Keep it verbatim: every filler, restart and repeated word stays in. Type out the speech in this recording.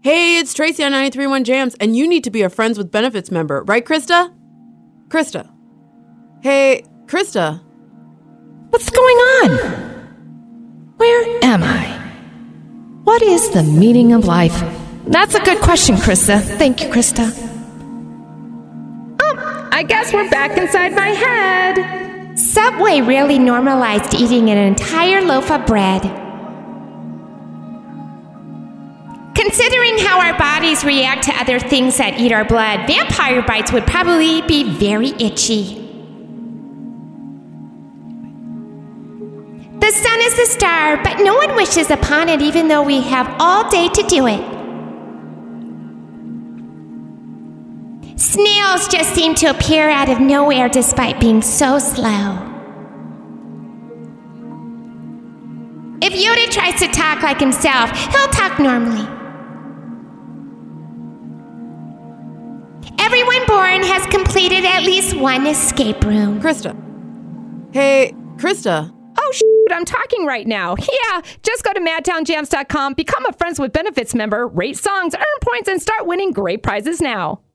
Hey, it's Tracy on ninety-three point one Jams, and you need to be a Friends with Benefits member, right, Krista? Krista. Hey, Krista. What's going on? Where am I? What is the meaning of life? That's a good question, Krista. Thank you, Krista. Oh, I guess we're back inside my head. Subway really normalized eating an entire loaf of bread. Considering how our bodies react to other things that eat our blood, vampire bites would probably be very itchy. The sun is the star, but no one wishes upon it even though we have all day to do it. Snails just seem to appear out of nowhere despite being so slow. If Yoda tries to talk like himself, he'll talk normally. Everyone born has completed at least one escape room. Krista. Hey, Krista. Oh, shoot, I'm talking right now. Yeah, just go to madtown jams dot com, become a Friends with Benefits member, rate songs, earn points, and start winning great prizes now.